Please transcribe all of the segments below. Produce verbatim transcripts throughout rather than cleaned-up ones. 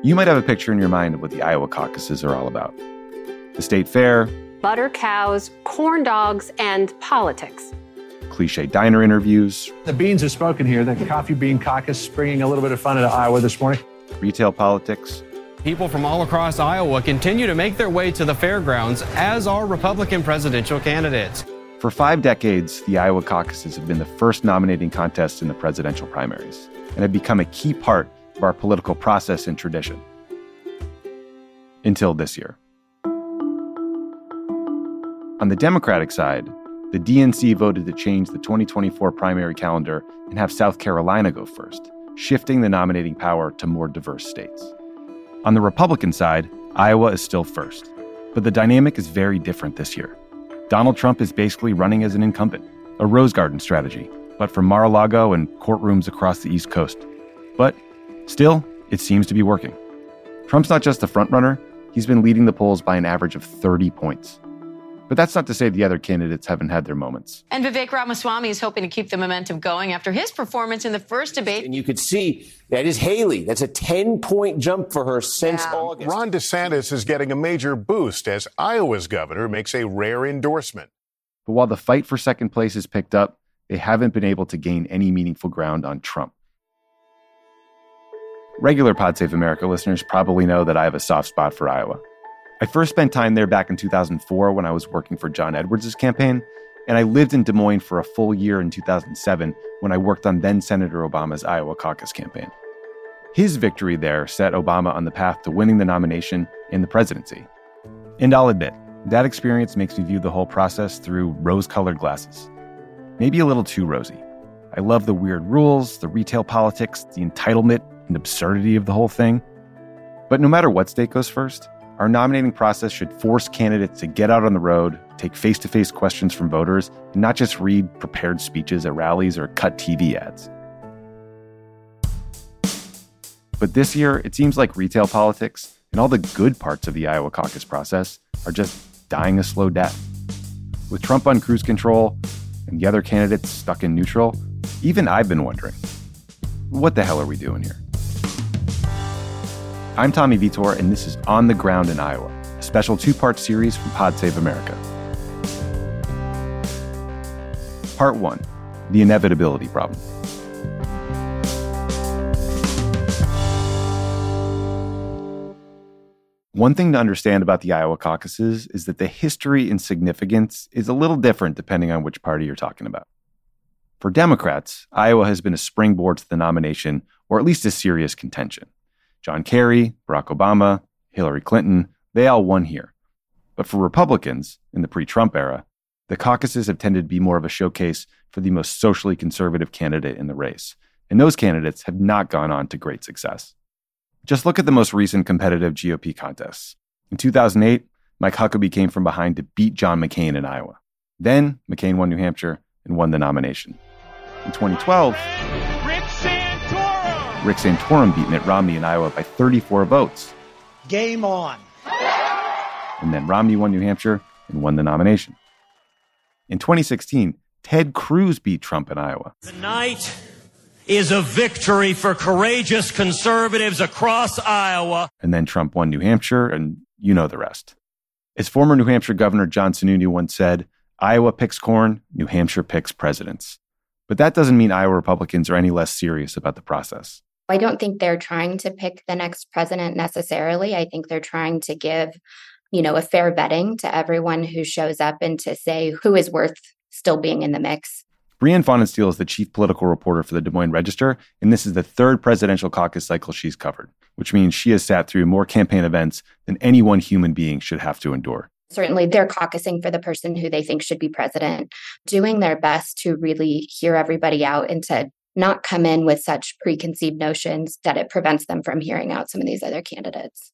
You might have a picture in your mind of what the Iowa caucuses are all about. The state fair, butter cows, corn dogs, and politics. Cliche diner interviews. The beans have spoken here. The Coffee Bean Caucus bringing a little bit of fun into Iowa this morning. Retail politics. People from all across Iowa continue to make their way to the fairgrounds, as are Republican presidential candidates. For five decades, the Iowa caucuses have been the first nominating contest in the presidential primaries and have become a key part of our political process and tradition. Until this year. On the Democratic side, the D N C voted to change the twenty twenty-four primary calendar and have South Carolina go first, shifting the nominating power to more diverse states. On the Republican side, Iowa is still first, but the dynamic is very different this year. Donald Trump is basically running as an incumbent, a Rose Garden strategy, but from Mar-a-Lago and courtrooms across the East Coast. But still, it seems to be working. Trump's not just the frontrunner, he's been leading the polls by an average of thirty points. But that's not to say the other candidates haven't had their moments. And Vivek Ramaswamy is hoping to keep the momentum going after his performance in the first debate. And you could see that is Haley. That's a ten-point jump for her since yeah. August. Ron DeSantis is getting a major boost as Iowa's governor makes a rare endorsement. But while the fight for second place has picked up, they haven't been able to gain any meaningful ground on Trump. Regular Pod Save America listeners probably know that I have a soft spot for Iowa. I first spent time there back in two thousand four when I was working for John Edwards' campaign, and I lived in Des Moines for a full year in two thousand seven when I worked on then-Senator Obama's Iowa caucus campaign. His victory there set Obama on the path to winning the nomination and the presidency. And I'll admit, that experience makes me view the whole process through rose-colored glasses. Maybe a little too rosy. I love the weird rules, the retail politics, the entitlement and absurdity of the whole thing. But no matter what state goes first, our nominating process should force candidates to get out on the road, take face-to-face questions from voters, and not just read prepared speeches at rallies or cut T V ads. But this year, it seems like retail politics and all the good parts of the Iowa caucus process are just dying a slow death. With Trump on cruise control and the other candidates stuck in neutral, even I've been wondering, what the hell are we doing here? I'm Tommy Vitor, and this is On the Ground in Iowa, a special two-part series from Pod Save America. Part one, the inevitability problem. One thing to understand about the Iowa caucuses is that the history and significance is a little different depending on which party you're talking about. For Democrats, Iowa has been a springboard to the nomination, or at least a serious contention. John Kerry, Barack Obama, Hillary Clinton, they all won here. But for Republicans, in the pre-Trump era, the caucuses have tended to be more of a showcase for the most socially conservative candidate in the race. And those candidates have not gone on to great success. Just look at the most recent competitive G O P contests. In two thousand eight, Mike Huckabee came from behind to beat John McCain in Iowa. Then, McCain won New Hampshire and won the nomination. In twenty twelve, Rick Santorum! Rick Santorum beat Mitt Romney in Iowa by thirty-four votes. Game on. And then Romney won New Hampshire and won the nomination. In twenty sixteen, Ted Cruz beat Trump in Iowa. Tonight is a victory for courageous conservatives across Iowa. And then Trump won New Hampshire, and you know the rest. As former New Hampshire Governor John Sununu once said, Iowa picks corn, New Hampshire picks presidents. But that doesn't mean Iowa Republicans are any less serious about the process. I don't think they're trying to pick the next president necessarily. I think they're trying to give, you know, a fair vetting to everyone who shows up and to say who is worth still being in the mix. Brianne Fahnensteel is the chief political reporter for the Des Moines Register, and this is the third presidential caucus cycle she's covered, which means she has sat through more campaign events than any one human being should have to endure. Certainly, they're caucusing for the person who they think should be president, doing their best to really hear everybody out and to not come in with such preconceived notions that it prevents them from hearing out some of these other candidates.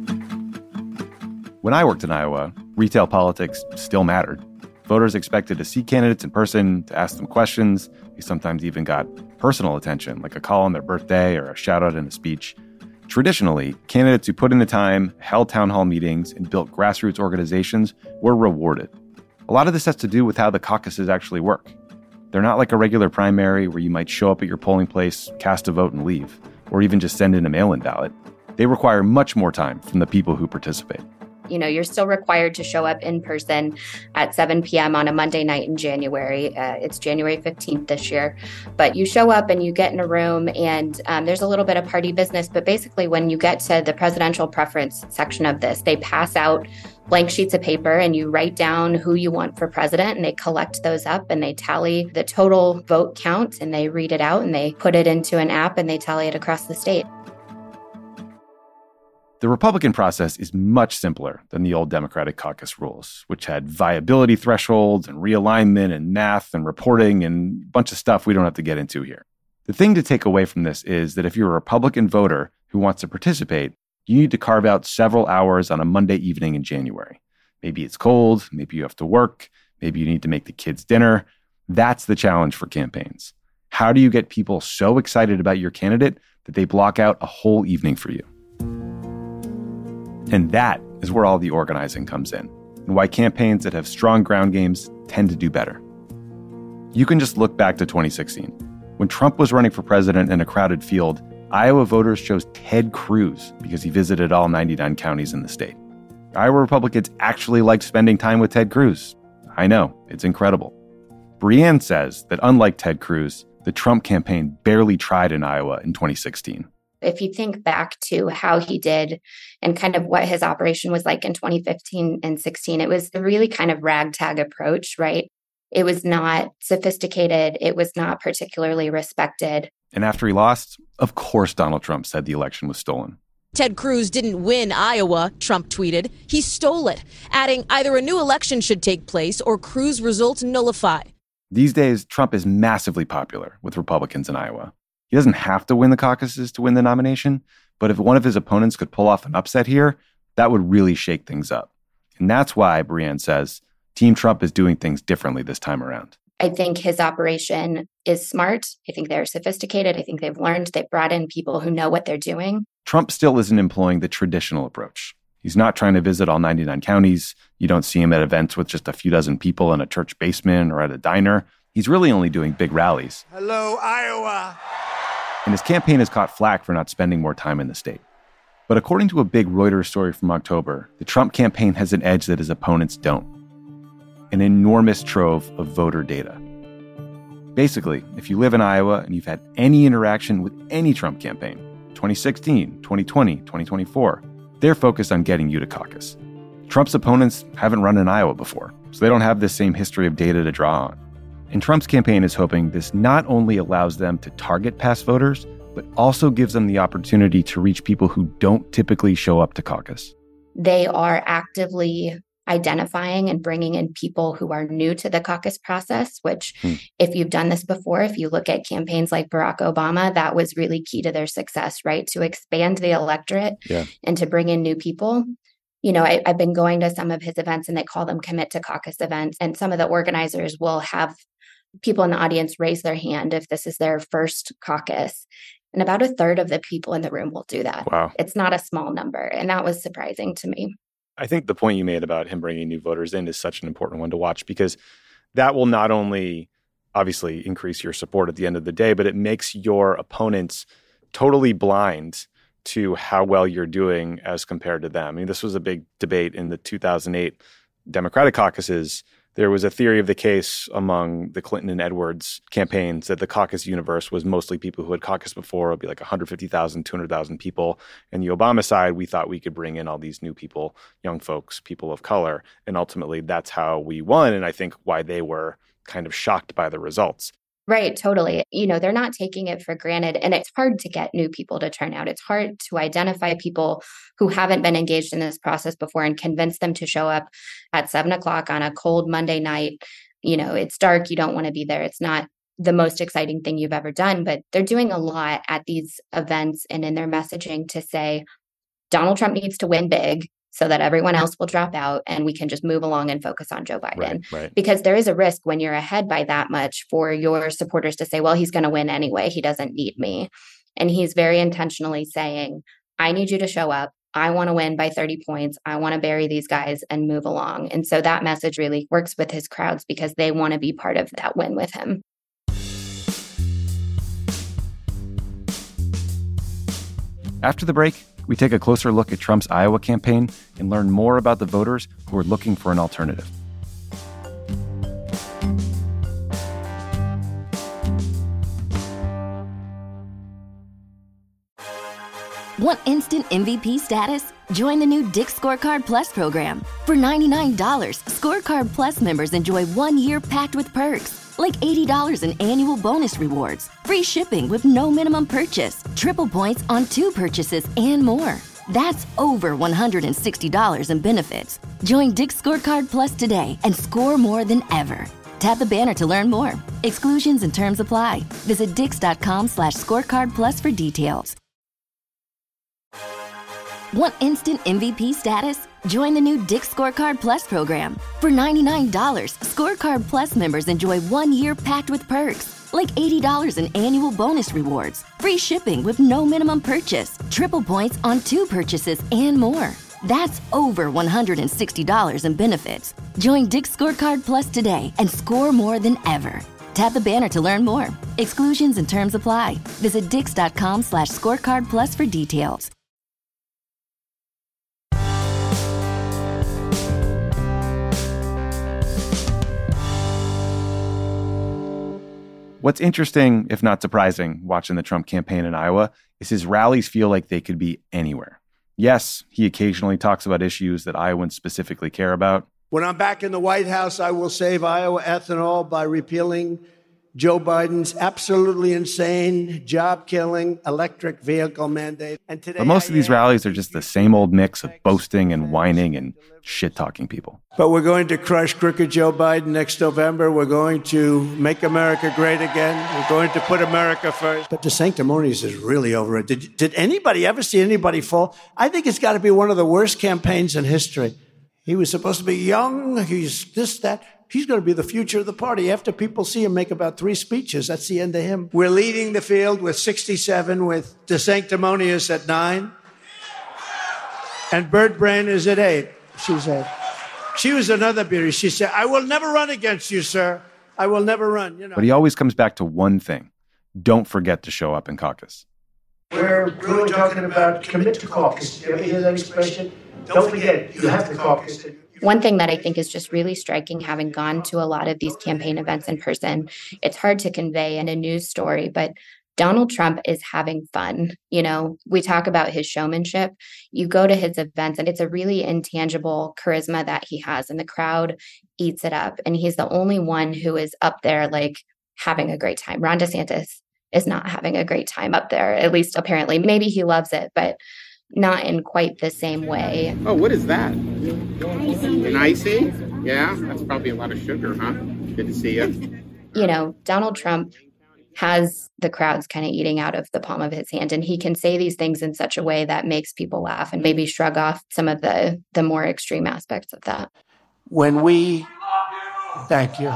When I worked in Iowa, retail politics still mattered. Voters expected to see candidates in person, to ask them questions. They sometimes even got personal attention, like a call on their birthday or a shout out in a speech. Traditionally, candidates who put in the time, held town hall meetings, and built grassroots organizations were rewarded. A lot of this has to do with how the caucuses actually work. They're not like a regular primary where you might show up at your polling place, cast a vote, and leave, or even just send in a mail-in ballot. They require much more time from the people who participate. You know, you're still required to show up in person at seven p.m. on a Monday night in January. Uh, it's January fifteenth this year. But you show up and you get in a room and um, there's a little bit of party business. But basically, when you get to the presidential preference section of this, they pass out blank sheets of paper and you write down who you want for president, and they collect those up and they tally the total vote count and they read it out and they put it into an app and they tally it across the state. The Republican process is much simpler than the old Democratic caucus rules, which had viability thresholds and realignment and math and reporting and a bunch of stuff we don't have to get into here. The thing to take away from this is that if you're a Republican voter who wants to participate, you need to carve out several hours on a Monday evening in January. Maybe it's cold, maybe you have to work, maybe you need to make the kids dinner. That's the challenge for campaigns. How do you get people so excited about your candidate that they block out a whole evening for you? And that is where all the organizing comes in, and why campaigns that have strong ground games tend to do better. You can just look back to twenty sixteen. When Trump was running for president in a crowded field, Iowa voters chose Ted Cruz because he visited all ninety-nine counties in the state. Iowa Republicans actually liked spending time with Ted Cruz. I know, it's incredible. Brianne says that unlike Ted Cruz, the Trump campaign barely tried in Iowa in twenty sixteen. If you think back to how he did and kind of what his operation was like in twenty fifteen and sixteen, it was a really kind of ragtag approach, right? It was not sophisticated. It was not particularly respected. And after he lost, of course Donald Trump said the election was stolen. Ted Cruz didn't win Iowa, Trump tweeted. He stole it, adding either a new election should take place or Cruz results nullified. These days, Trump is massively popular with Republicans in Iowa. He doesn't have to win the caucuses to win the nomination, but if one of his opponents could pull off an upset here, that would really shake things up. And that's why, Brianne says, Team Trump is doing things differently this time around. I think his operation is smart. I think they're sophisticated. I think they've learned. They've brought in people who know what they're doing. Trump still isn't employing the traditional approach. He's not trying to visit all ninety-nine counties. You don't see him at events with just a few dozen people in a church basement or at a diner. He's really only doing big rallies. Hello, Iowa. And his campaign has caught flack for not spending more time in the state. But according to a big Reuters story from October, the Trump campaign has an edge that his opponents don't. An enormous trove of voter data. Basically, if you live in Iowa and you've had any interaction with any Trump campaign, twenty sixteen, twenty twenty, twenty twenty-four, they're focused on getting you to caucus. Trump's opponents haven't run in Iowa before, so they don't have this same history of data to draw on. And Trump's campaign is hoping this not only allows them to target past voters, but also gives them the opportunity to reach people who don't typically show up to caucus. They are actively identifying and bringing in people who are new to the caucus process, which hmm. if you've done this before, if you look at campaigns like Barack Obama, that was really key to their success, right? To expand the electorate yeah. and to bring in new people. You know, I, I've been going to some of his events and they call them commit to caucus events. And some of the organizers will have people in the audience raise their hand if this is their first caucus. And about a third of the people in the room will do that. Wow. It's not a small number. And that was surprising to me. I think the point you made about him bringing new voters in is such an important one to watch, because that will not only obviously increase your support at the end of the day, but it makes your opponents totally blind to how well you're doing as compared to them. I mean, this was a big debate in the two thousand eight Democratic caucuses. There was a theory of the case among the Clinton and Edwards campaigns that the caucus universe was mostly people who had caucused before. It would be like one hundred fifty thousand, two hundred thousand people. And the Obama side, we thought we could bring in all these new people, young folks, people of color. And ultimately, that's how we won. And I think why they were kind of shocked by the results. Right, totally. You know, they're not taking it for granted. And it's hard to get new people to turn out. It's hard to identify people who haven't been engaged in this process before and convince them to show up at seven o'clock on a cold Monday night. You know, it's dark. You don't want to be there. It's not the most exciting thing you've ever done, but they're doing a lot at these events and in their messaging to say, Donald Trump needs to win big so that everyone else will drop out and we can just move along and focus on Joe Biden. Right, right. Because there is a risk when you're ahead by that much for your supporters to say, well, he's going to win anyway. He doesn't need me. And he's very intentionally saying, I need you to show up. I want to win by thirty points. I want to bury these guys and move along. And so that message really works with his crowds because they want to be part of that win with him. After the break, we take a closer look at Trump's Iowa campaign and learn more about the voters who are looking for an alternative. Want instant M V P status? Join the new Dick's Scorecard Plus program. For ninety-nine dollars, Scorecard Plus members enjoy one year packed with perks, like eighty dollars in annual bonus rewards, free shipping with no minimum purchase, triple points on two purchases, and more. That's over one hundred sixty dollars in benefits. Join Dick's Scorecard Plus today and score more than ever. Tap the banner to learn more. Exclusions and terms apply. Visit dix.com slash scorecard plus for details. Want instant M V P status? Join the new Dick's Scorecard Plus program. For ninety-nine dollars, Scorecard Plus members enjoy one year packed with perks, like eighty dollars in annual bonus rewards, free shipping with no minimum purchase, triple points on two purchases, and more. That's over one hundred sixty dollars in benefits. Join Dick's Scorecard Plus today and score more than ever. Tap the banner to learn more. Exclusions and terms apply. Visit dix.com slash scorecard plus for details. What's interesting, if not surprising, watching the Trump campaign in Iowa is his rallies feel like they could be anywhere. Yes, he occasionally talks about issues that Iowans specifically care about. When I'm back in the White House, I will save Iowa ethanol by repealing Joe Biden's absolutely insane, job-killing electric vehicle mandate. And today but most of these rallies are just the same old mix of boasting and whining and shit-talking people. But we're going to crush crooked Joe Biden next November. We're going to make America great again. We're going to put America first. But the sanctimonious is really over it. Did, did anybody ever see anybody fall? I think it's got to be one of the worst campaigns in history. He was supposed to be young. He's this, that. He's going to be the future of the party. After people see him make about three speeches, that's the end of him. We're leading the field with sixty-seven, with De Sanctimonious at nine. And Bird Brain is at eight. She's eight. She was another beauty. She said, I will never run against you, sir. I will never run. You know. But he always comes back to one thing. Don't forget to show up in caucus. We're really talking about commit to caucus. You ever hear that expression? Don't forget, you have to caucus. One thing that I think is just really striking, having gone to a lot of these campaign events in person, it's hard to convey in a news story, but Donald Trump is having fun. You know, we talk about his showmanship. You go to his events and it's a really intangible charisma that he has, and the crowd eats it up. And he's the only one who is up there, like, having a great time. Ron DeSantis is not having a great time up there, at least apparently. Maybe he loves it, but not in quite the same way. Oh, what is that? An icy? Yeah, that's probably a lot of sugar, huh? Good to see you. You know, Donald Trump has the crowds kind of eating out of the palm of his hand, and he can say these things in such a way that makes people laugh and maybe shrug off some of the, the more extreme aspects of that. When we... Thank you.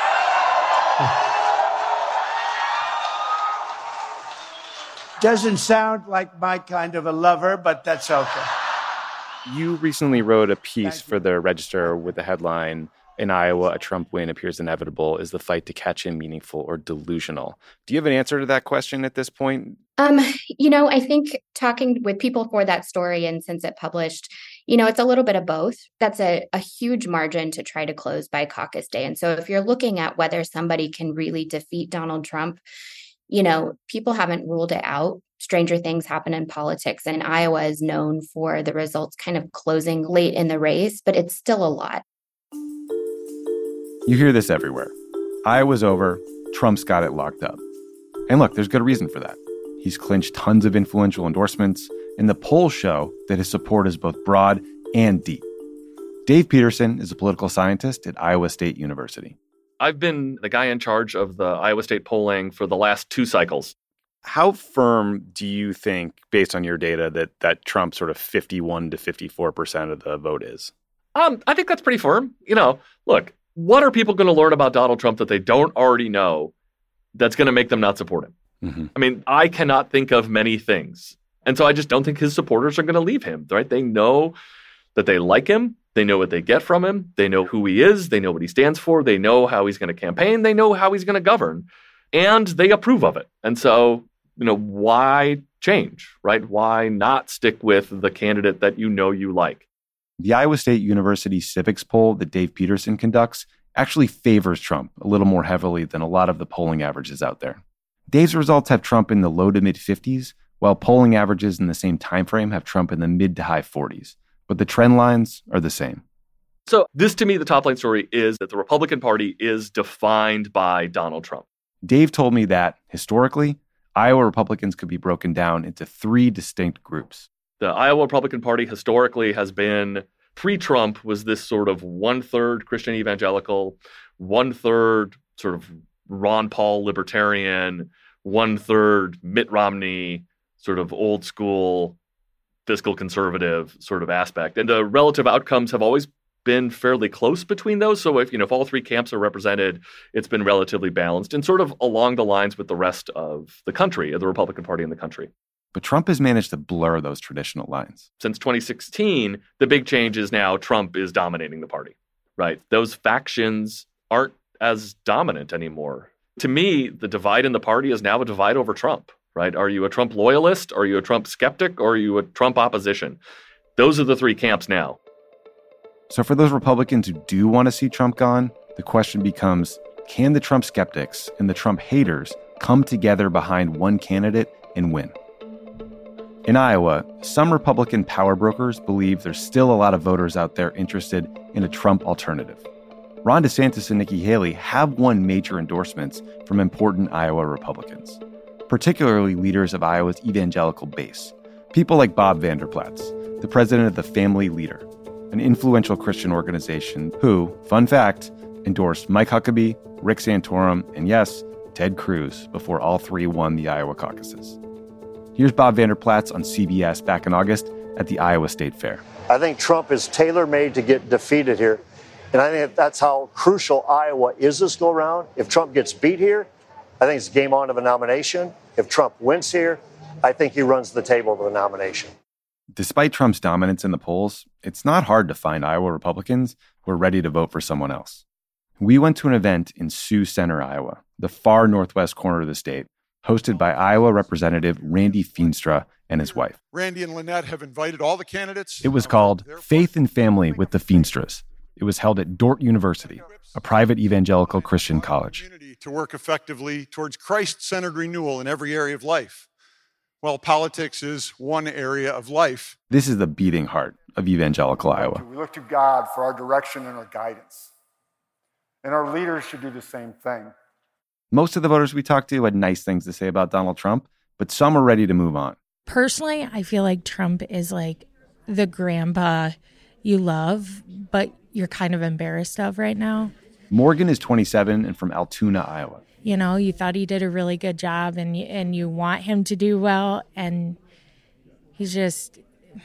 Doesn't sound like my kind of a lover, but that's okay. You recently wrote a piece for the Register with the headline, "In Iowa, a Trump win appears inevitable. Is the fight to catch him meaningful or delusional?" Do you have an answer to that question at this point? Um, you know, I think talking with people for that story and since it published, you know, it's a little bit of both. That's a, a huge margin to try to close by caucus day. And so if you're looking at whether somebody can really defeat Donald Trump, you know, people haven't ruled it out. Stranger things happen in politics, and Iowa is known for the results kind of closing late in the race, but it's still a lot. You hear this everywhere. Iowa's over. Trump's got it locked up. And look, there's good reason for that. He's clinched tons of influential endorsements, and the polls show that his support is both broad and deep. Dave Peterson is a political scientist at Iowa State University. I've been the guy in charge of the Iowa State polling for the last two cycles. How firm do you think, based on your data, that that Trump sort of fifty-one to fifty-four percent of the vote is? Um, I think that's pretty firm. You know, look, what are people going to learn about Donald Trump that they don't already know that's going to make them not support him? Mm-hmm. I mean, I cannot think of many things. And so I just don't think his supporters are going to leave him, right? They know that they like him. They know what they get from him. They know who he is. They know what he stands for. They know how he's going to campaign. They know how he's going to govern. And they approve of it. And so, you know, why change, right? Why not stick with the candidate that you know you like? The Iowa State University civics poll that Dave Peterson conducts actually favors Trump a little more heavily than a lot of the polling averages out there. Dave's results have Trump in the low to mid fifties, while polling averages in the same time frame have Trump in the mid to high forties. But the trend lines are the same. So this, to me, the top line story is that the Republican Party is defined by Donald Trump. Dave told me that, historically, Iowa Republicans could be broken down into three distinct groups. The Iowa Republican Party historically has been, pre-Trump, was this sort of one-third Christian evangelical, one-third sort of Ron Paul libertarian, one-third Mitt Romney, sort of old-school fiscal conservative sort of aspect. And the relative outcomes have always been fairly close between those. So if, you know, if all three camps are represented, it's been relatively balanced and sort of along the lines with the rest of the country, of the Republican Party in the country. But Trump has managed to blur those traditional lines. Since twenty sixteen, the big change is now Trump is dominating the party, right? Those factions aren't as dominant anymore. To me, the divide in the party is now a divide over Trump, right? Are you a Trump loyalist? Are you a Trump skeptic? Or are you a Trump opposition? Those are the three camps now. So for those Republicans who do want to see Trump gone, the question becomes, can the Trump skeptics and the Trump haters come together behind one candidate and win? In Iowa, some Republican power brokers believe there's still a lot of voters out there interested in a Trump alternative. Ron DeSantis and Nikki Haley have won major endorsements from important Iowa Republicans, particularly leaders of Iowa's evangelical base, people like Bob Vander Plaats, the president of the Family Leader, an influential Christian organization who, fun fact, endorsed Mike Huckabee, Rick Santorum, and yes, Ted Cruz before all three won the Iowa caucuses. Here's Bob Vander Plaats on C B S back in August at the Iowa State Fair. I think Trump is tailor-made to get defeated here. And I think that's how crucial Iowa is this go-around. If Trump gets beat here, I think it's game on to the nomination. If Trump wins here, I think he runs the table to the nomination. Despite Trump's dominance in the polls, it's not hard to find Iowa Republicans who are ready to vote for someone else. We went to an event in Sioux Center, Iowa, the far northwest corner of the state, hosted by Iowa Representative Randy Feenstra and his wife. Randy and Lynette have invited all the candidates. It was called Faith and Family with the Feenstras. It was held at Dordt University, a private evangelical Christian college. To work effectively towards Christ-centered renewal in every area of life. Well, politics is one area of life. This is the beating heart of evangelical Iowa. We look to God for our direction and our guidance. And our leaders should do the same thing. Most of the voters we talked to had nice things to say about Donald Trump, but some are ready to move on. Personally, I feel like Trump is like the grandpa you love, but you're kind of embarrassed of right now. Morgan is twenty-seven and from Altoona, Iowa. You know, you thought he did a really good job and you, and you want him to do well. And he's just,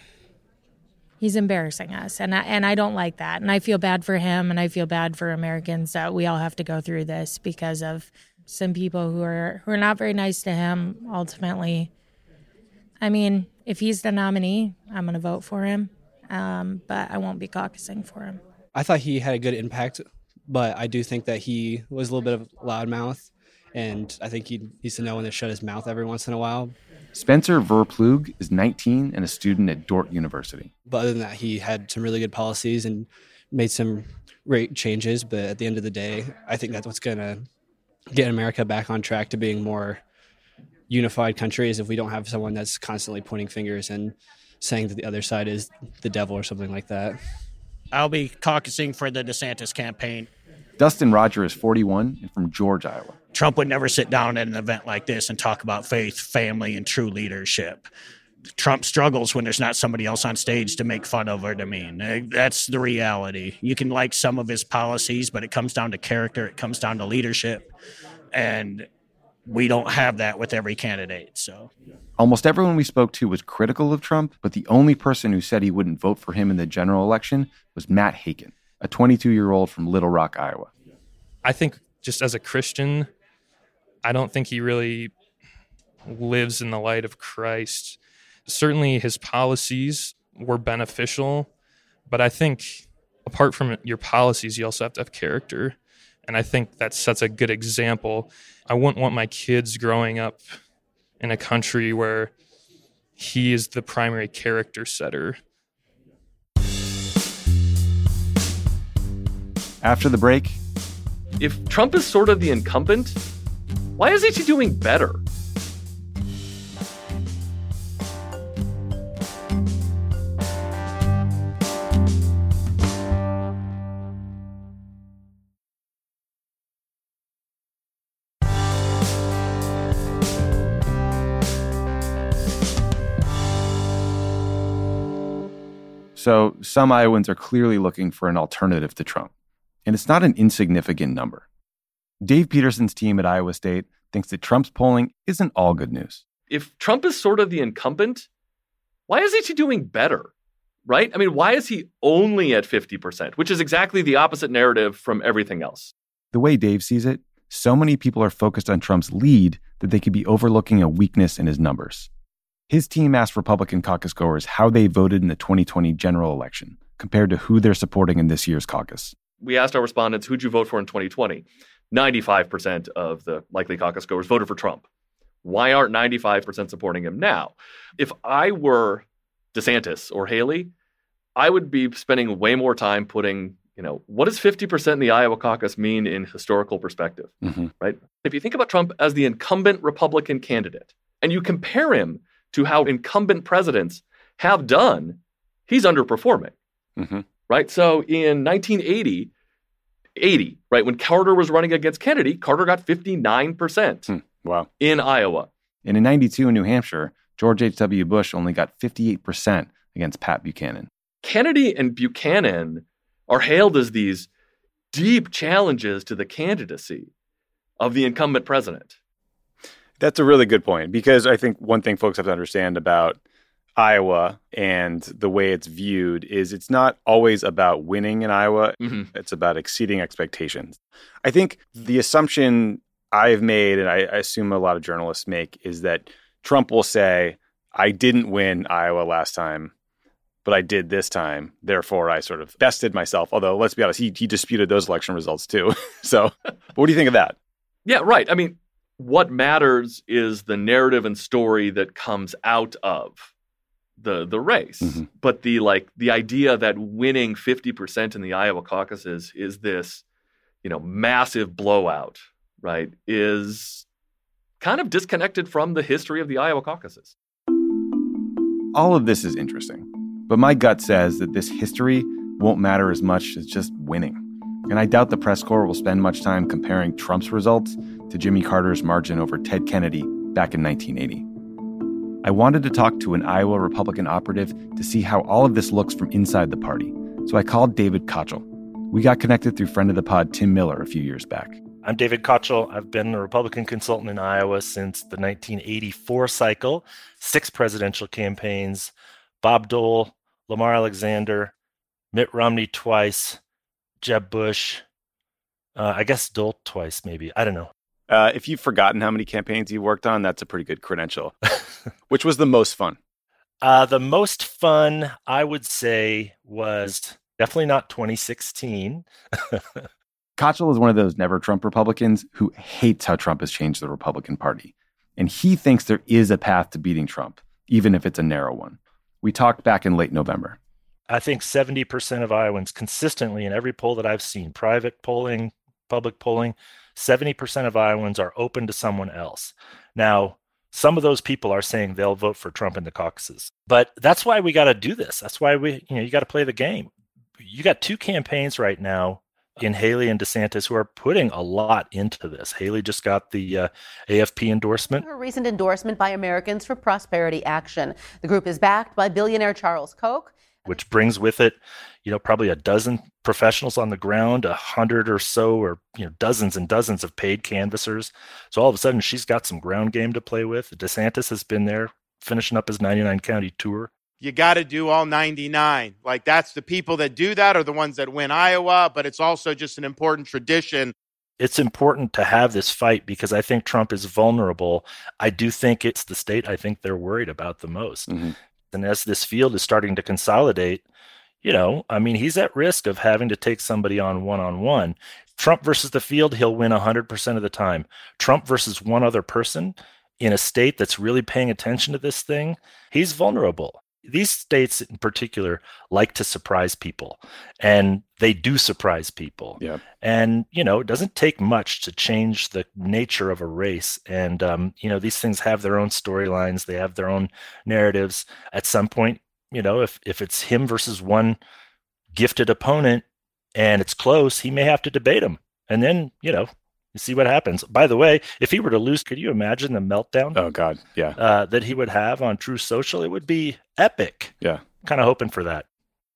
he's embarrassing us. And I, and I don't like that. And I feel bad for him and I feel bad for Americans that we all have to go through this because of some people who are, who are not very nice to him ultimately. I mean, if he's the nominee, I'm going to vote for him. Um, but I won't be caucusing for him. I thought he had a good impact. But I do think that he was a little bit of a loudmouth, and I think he needs to know when to shut his mouth every once in a while. Spencer Verploeg is nineteen and a student at Dordt University. But other than that, he had some really good policies and made some great changes. But at the end of the day, I think that's what's going to get America back on track to being more unified country is if we don't have someone that's constantly pointing fingers and saying that the other side is the devil or something like that. I'll be caucusing for the DeSantis campaign. Dustin Roger is forty-one and from George, Iowa. Trump would never sit down at an event like this and talk about faith, family, and true leadership. Trump struggles when there's not somebody else on stage to make fun of or to mean. That's the reality. You can like some of his policies, but it comes down to character. It comes down to leadership. And we don't have that with every candidate. So almost everyone we spoke to was critical of Trump, but the only person who said he wouldn't vote for him in the general election was Matt Haken, a twenty-two-year-old from Little Rock, Iowa. I think just as a Christian, I don't think he really lives in the light of Christ. Certainly his policies were beneficial, but I think apart from your policies, you also have to have character. And I think that sets a good example. I wouldn't want my kids growing up in a country where he is the primary character setter. After the break, if Trump is sort of the incumbent, why isn't he doing better? So some Iowans are clearly looking for an alternative to Trump, and it's not an insignificant number. Dave Peterson's team at Iowa State thinks that Trump's polling isn't all good news. If Trump is sort of the incumbent, why isn't he doing better, right? I mean, why is he only at fifty percent, which is exactly the opposite narrative from everything else? The way Dave sees it, so many people are focused on Trump's lead that they could be overlooking a weakness in his numbers. His team asked Republican caucus goers how they voted in the twenty twenty general election compared to who they're supporting in this year's caucus. We asked our respondents, who'd you vote for in twenty twenty? ninety-five percent of the likely caucus goers voted for Trump. Why aren't ninety-five percent supporting him now? If I were DeSantis or Haley, I would be spending way more time putting, you know, what does fifty percent in the Iowa caucus mean in historical perspective, mm-hmm. right? If you think about Trump as the incumbent Republican candidate, and you compare him to how incumbent presidents have done, he's underperforming, mm-hmm. right? So in nineteen eighty, eighty, right, when Carter was running against Kennedy, Carter got fifty-nine percent hmm. Wow. in Iowa. And in ninety-two in New Hampshire, George H W. Bush only got fifty-eight percent against Pat Buchanan. Kennedy and Buchanan are hailed as these deep challenges to the candidacy of the incumbent president. That's a really good point, because I think one thing folks have to understand about Iowa and the way it's viewed is it's not always about winning in Iowa. Mm-hmm. It's about exceeding expectations. I think the assumption I've made, and I, I assume a lot of journalists make, is that Trump will say, I didn't win Iowa last time, but I did this time. Therefore, I sort of bested myself. Although, let's be honest, he, he disputed those election results too. So what do you think of that? Yeah, right. I mean, what matters is the narrative and story that comes out of the the race. Mm-hmm. But the like the idea that winning fifty percent in the Iowa caucuses is this, you know, massive blowout, right, is kind of disconnected from the history of the Iowa caucuses. All of this is interesting, but my gut says that this history won't matter as much as just winning. And I doubt the press corps will spend much time comparing Trump's results to Jimmy Carter's margin over Ted Kennedy back in nineteen eighty. I wanted to talk to an Iowa Republican operative to see how all of this looks from inside the party, so I called David Kochel. We got connected through friend of the pod Tim Miller a few years back. I'm David Kochel. I've been a Republican consultant in Iowa since the nineteen eighty-four cycle, six presidential campaigns, Bob Dole, Lamar Alexander, Mitt Romney twice, Jeb Bush, uh, I guess Dole twice, maybe. I don't know. Uh, if you've forgotten how many campaigns you worked on, that's a pretty good credential. Which was the most fun? Uh, the most fun, I would say, was definitely not twenty sixteen. Kochel is one of those never Trump Republicans who hates how Trump has changed the Republican Party. And he thinks there is a path to beating Trump, even if it's a narrow one. We talked back in late November. I think seventy percent of Iowans consistently in every poll that I've seen, private polling, public polling, seventy percent of Iowans are open to someone else. Now, some of those people are saying they'll vote for Trump in the caucuses. But that's why we got to do this. That's why we, you know, you got to play the game. You got two campaigns right now in Haley and DeSantis who are putting a lot into this. Haley just got the uh, A F P endorsement. Her recent endorsement by Americans for Prosperity Action. The group is backed by billionaire Charles Koch, which brings with it, you know, probably a dozen professionals on the ground, a hundred or so, or, you know, dozens and dozens of paid canvassers. So all of a sudden she's got some ground game to play with. DeSantis has been there finishing up his ninety-nine county tour. You got to do all ninety-nine. Like, that's the people that do that are the ones that win Iowa, but it's also just an important tradition. It's important to have this fight because I think Trump is vulnerable. I do think it's the state I think they're worried about the most. Mm-hmm. And as this field is starting to consolidate, you know, I mean, he's at risk of having to take somebody on one-on-one. Trump versus the field, he'll win one hundred percent of the time. Trump versus one other person, in a state that's really paying attention to this thing, he's vulnerable. These states in particular like to surprise people, and they do surprise people. Yeah. And, you know, it doesn't take much to change the nature of a race. And, um, you know, these things have their own storylines. They have their own narratives. At some point, you know, if, if it's him versus one gifted opponent and it's close, he may have to debate him. And then, you know, you see what happens. By the way, if he were to lose, could you imagine the meltdown? Oh, God. Yeah. Uh, that he would have on Truth Social? It would be epic. Yeah. Kind of hoping for that.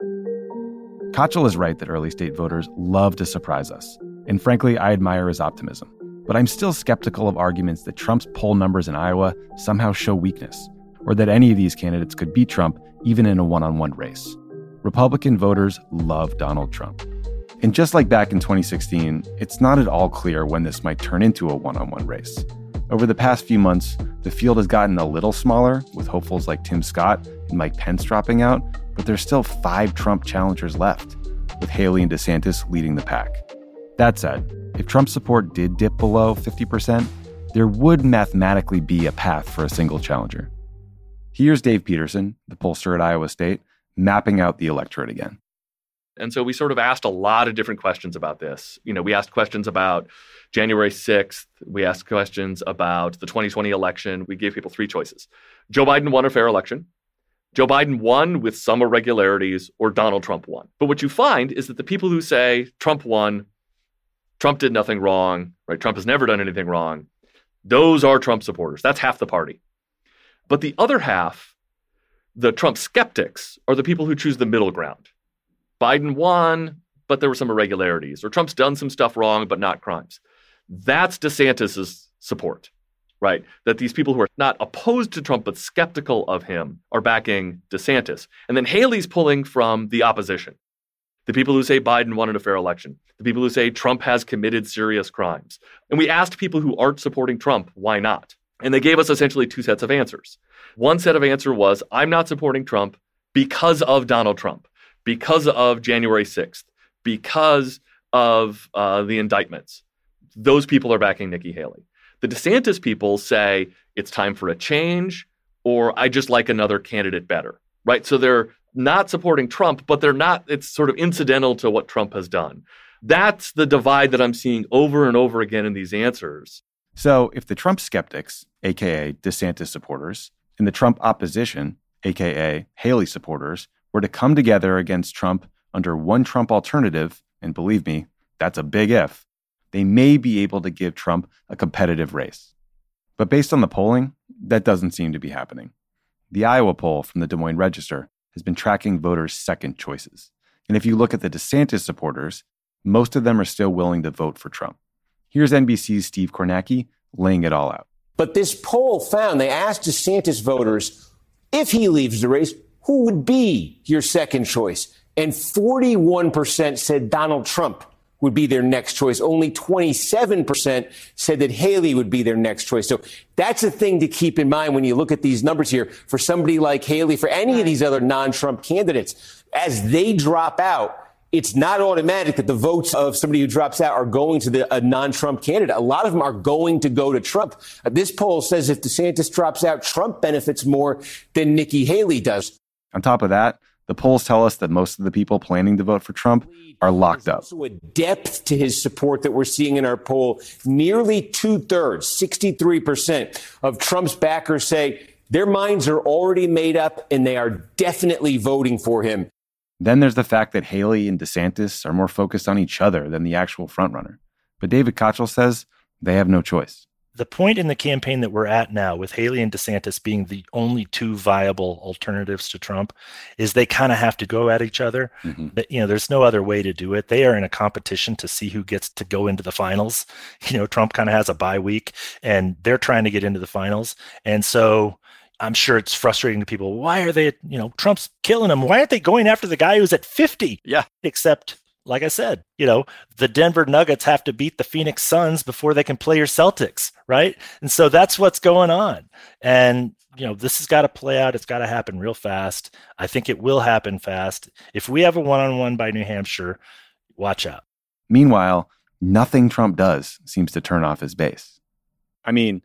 Kochel is right that early state voters love to surprise us. And frankly, I admire his optimism. But I'm still skeptical of arguments that Trump's poll numbers in Iowa somehow show weakness, or that any of these candidates could beat Trump even in a one-on-one race. Republican voters love Donald Trump. And just like back in twenty sixteen, it's not at all clear when this might turn into a one-on-one race. Over the past few months, the field has gotten a little smaller, with hopefuls like Tim Scott and Mike Pence dropping out, but there's still five Trump challengers left, with Haley and DeSantis leading the pack. That said, if Trump's support did dip below fifty percent, there would mathematically be a path for a single challenger. Here's Dave Peterson, the pollster at Iowa State, mapping out the electorate again. And so we sort of asked a lot of different questions about this. You know, we asked questions about January sixth. We asked questions about the twenty twenty election. We gave people three choices. Joe Biden won a fair election. Joe Biden won with some irregularities, or Donald Trump won. But what you find is that the people who say Trump won, Trump did nothing wrong, right? Trump has never done anything wrong. Those are Trump supporters. That's half the party. But the other half, the Trump skeptics, are the people who choose the middle ground. Biden won, but there were some irregularities, or Trump's done some stuff wrong, but not crimes. That's DeSantis's support, right? That these people who are not opposed to Trump, but skeptical of him are backing DeSantis. And then Haley's pulling from the opposition. The people who say Biden won in a fair election. The people who say Trump has committed serious crimes. And we asked people who aren't supporting Trump, why not? And they gave us essentially two sets of answers. One set of answer was, I'm not supporting Trump because of Donald Trump, because of January sixth, because of uh, the indictments. Those people are backing Nikki Haley. The DeSantis people say it's time for a change, or I just like another candidate better, right? So they're not supporting Trump, but they're not, it's sort of incidental to what Trump has done. That's the divide that I'm seeing over and over again in these answers. So if the Trump skeptics, a k a. DeSantis supporters, and the Trump opposition, a k a. Haley supporters, were to come together against Trump under one Trump alternative, and believe me, that's a big if, they may be able to give Trump a competitive race. But based on the polling, that doesn't seem to be happening. The Iowa poll from the Des Moines Register has been tracking voters' second choices. And if you look at the DeSantis supporters, most of them are still willing to vote for Trump. Here's N B C's Steve Kornacki laying it all out. But this poll found, they asked DeSantis voters, if he leaves the race, who would be your second choice? And forty-one percent said Donald Trump would be their next choice. Only twenty-seven percent said that Haley would be their next choice. So that's a thing to keep in mind when you look at these numbers here. For somebody like Haley, for any of these other non-Trump candidates, as they drop out, it's not automatic that the votes of somebody who drops out are going to the, a non-Trump candidate. A lot of them are going to go to Trump. Uh, this poll says if DeSantis drops out, Trump benefits more than Nikki Haley does. On top of that, the polls tell us that most of the people planning to vote for Trump are locked up. There's also a depth to his support that we're seeing in our poll. Nearly two-thirds, sixty-three percent of Trump's backers say their minds are already made up and they are definitely voting for him. Then there's the fact that Haley and DeSantis are more focused on each other than the actual frontrunner. But David Kochel says they have no choice. The point in the campaign that we're at now, with Haley and DeSantis being the only two viable alternatives to Trump, is they kind of have to go at each other. Mm-hmm. But, you know, there's no other way to do it. They are in a competition to see who gets to go into the finals. You know, Trump kind of has a bye week, and they're trying to get into the finals. And so I'm sure it's frustrating to people. Why are they, you know, Trump's killing them. Why aren't they going after the guy who's at fifty? Yeah. Except, like I said, you know, the Denver Nuggets have to beat the Phoenix Suns before they can play your Celtics, right? And so that's what's going on. And, you know, this has got to play out. It's got to happen real fast. I think it will happen fast. If we have a one-on-one by New Hampshire, watch out. Meanwhile, nothing Trump does seems to turn off his base. I mean,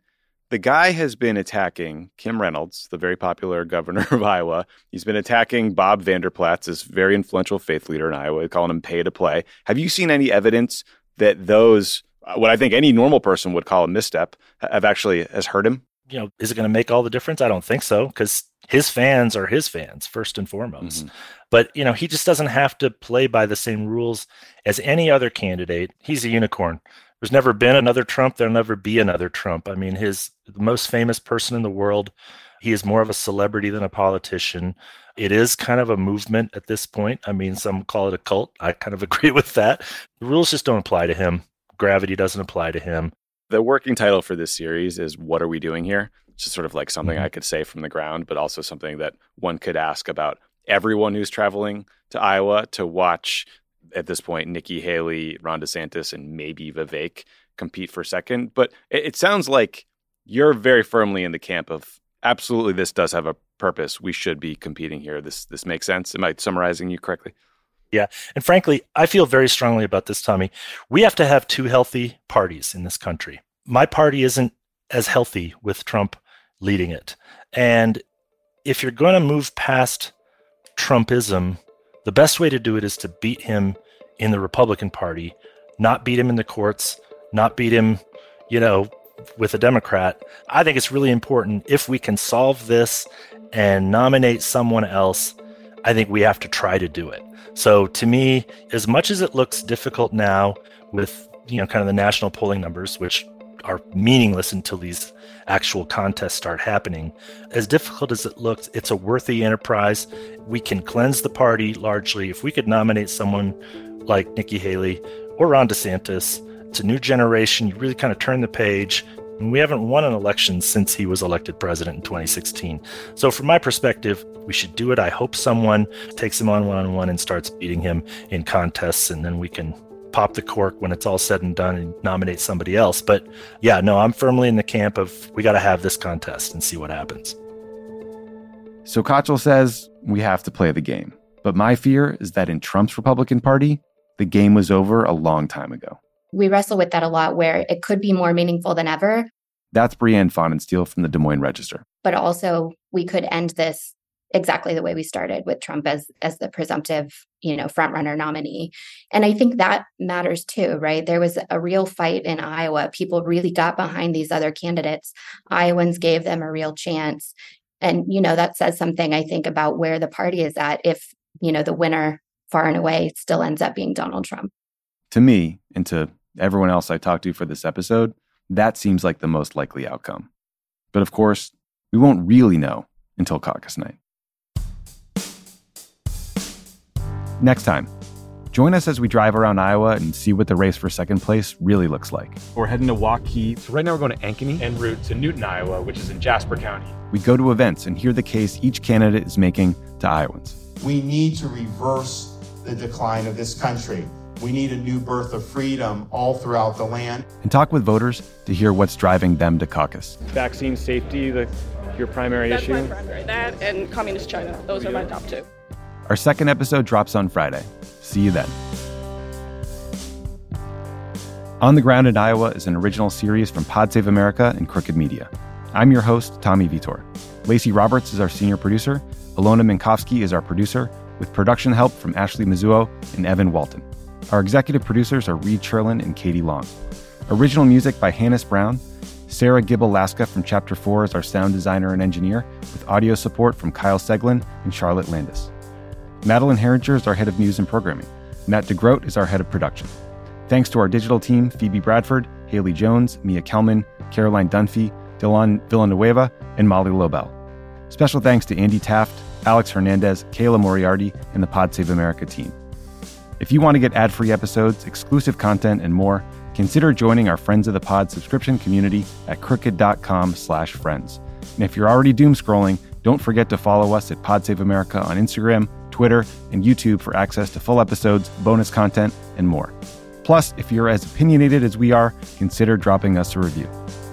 The guy has been attacking Kim Reynolds, the very popular governor of Iowa. He's been attacking Bob Vander Plaats, this very influential faith leader in Iowa, calling him pay to play. Have you seen any evidence that those, what I think any normal person would call a misstep, have actually has hurt him? You know, is it going to make all the difference? I don't think so, because his fans are his fans, first and foremost. Mm-hmm. But, you know, he just doesn't have to play by the same rules as any other candidate. He's a unicorn. There's never been another Trump. There'll never be another Trump. I mean, his the most famous person in the world. He is more of a celebrity than a politician. It is kind of a movement at this point. I mean, some call it a cult. I kind of agree with that. The rules just don't apply to him. Gravity doesn't apply to him. The working title for this series is What Are We Doing Here? It's just sort of like something mm-hmm. I could say from the ground, but also something that one could ask about everyone who's traveling to Iowa to watch, at this point, Nikki Haley, Ron DeSantis, and maybe Vivek compete for second. But it, it sounds like you're very firmly in the camp of absolutely this does have a purpose. We should be competing here. This this makes sense. Am I summarizing you correctly? Yeah. And frankly, I feel very strongly about this, Tommy. We have to have two healthy parties in this country. My party isn't as healthy with Trump leading it. And if you're going to move past Trumpism, the best way to do it is to beat him in the Republican Party, not beat him in the courts, not beat him, you know, with a Democrat. I think it's really important if we can solve this and nominate someone else, I think we have to try to do it. So to me, as much as it looks difficult now with, you know, kind of the national polling numbers, which are meaningless until these actual contests start happening, as difficult as it looks, it's a worthy enterprise. We can cleanse the party largely. If we could nominate someone like Nikki Haley or Ron DeSantis, it's a new generation. You really kind of turn the page. And we haven't won an election since he was elected president in twenty sixteen. So from my perspective, we should do it. I hope someone takes him on one-on-one and starts beating him in contests, and then we can pop the cork when it's all said and done and nominate somebody else. But yeah, no, I'm firmly in the camp of we got to have this contest and see what happens. So Kochel says we have to play the game. But my fear is that in Trump's Republican Party, the game was over a long time ago. We wrestle with that a lot, where it could be more meaningful than ever. That's Brianne Fahnenstiel from the Des Moines Register. But also, we could end this exactly the way we started, with Trump as as the presumptive, you know, frontrunner nominee. And I think that matters too, right? There was a real fight in Iowa. People really got behind these other candidates. Iowans gave them a real chance. And, you know, that says something, I think, about where the party is at if, you know, the winner far and away still ends up being Donald Trump. To me, and to everyone else I talked to for this episode, that seems like the most likely outcome. But of course, we won't really know until caucus night. Next time, join us as we drive around Iowa and see what the race for second place really looks like. We're heading to Waukee. So right now we're going to Ankeny en route to Newton, Iowa, which is in Jasper County. We go to events and hear the case each candidate is making to Iowans. We need to reverse the decline of this country. We need a new birth of freedom all throughout the land. And talk with voters to hear what's driving them to caucus. Vaccine safety, the, your primary That's issue? That's my primary. That and communist China. Those are my top two. Our second episode drops on Friday. See you then. On the Ground in Iowa is an original series from Pod Save America and Crooked Media. I'm your host, Tommy Vitor. Lacey Roberts is our senior producer. Alona Minkowski is our producer, with production help from Ashley Mizuo and Evan Walton. Our executive producers are Reed Cherlin and Katie Long. Original music by Hannes Brown. Sarah Gibble-Laska from Chapter four is our sound designer and engineer, with audio support from Kyle Seglin and Charlotte Landis. Madeline Herringer is our head of news and programming. Matt DeGroat is our head of production. Thanks to our digital team, Phoebe Bradford, Haley Jones, Mia Kelman, Caroline Dunphy, Dylan Villanueva, and Molly Lobel. Special thanks to Andy Taft, Alex Hernandez, Kayla Moriarty, and the Pod Save America team. If you want to get ad-free episodes, exclusive content, and more, consider joining our Friends of the Pod subscription community at crooked.com slash friends. And if you're already doom scrolling, don't forget to follow us at Pod Save America on Instagram, Twitter, and YouTube for access to full episodes, bonus content, and more. Plus, if you're as opinionated as we are, consider dropping us a review.